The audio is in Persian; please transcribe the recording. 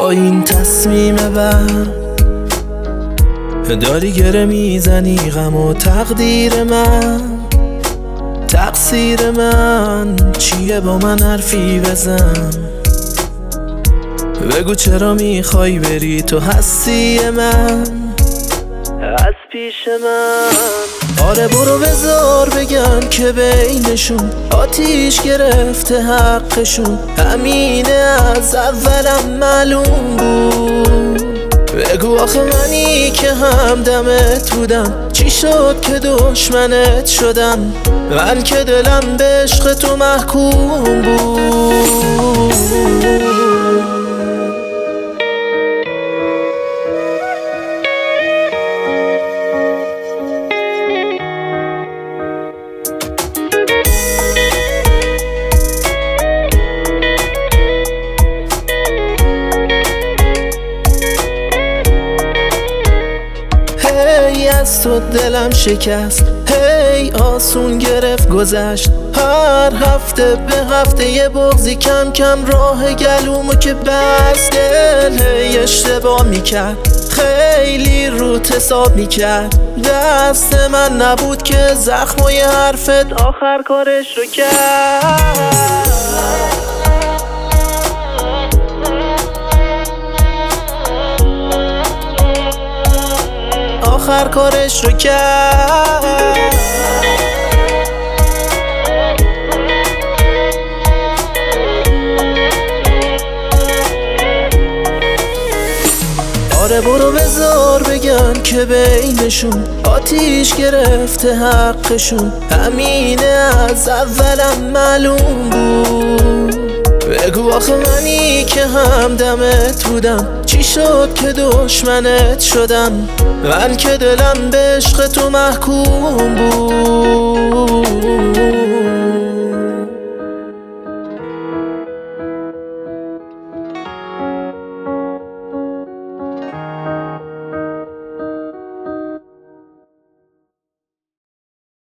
با این تصمیم بد داری گره میزنی غم و تقدیر من. تقصیر من چیه؟ با من حرفی بزن، بگو چرا میخوای بری تو هستی من از پیش من. آره برو بذار بگن که بینشون آتیش گرفته حقشون، همینه از اولم معلوم بود. بگو آخه منی که همدمت بودم چی شد که دشمنت شدم؟ من که دلم به عشق تو محکوم بود. از تو دلم شکست، هی آسون گرفت گذشت. هر هفته به هفته یه بغضی کم کم راه گلومو که بست. دل هی اشتباه میکرد، خیلی روت حساب میکرد. دست من نبود که زخمای حرفت آخر کارش رو کرد. آخر کارش رو کرد. آره برو بذار بگن که بینشون آتیش گرفته حقشون، همینه از اولم معلوم بود. بگو آخه منی که همدمت بودم چی شد که دشمنت شدم؟ من که دلم به عشق تو محکوم بود.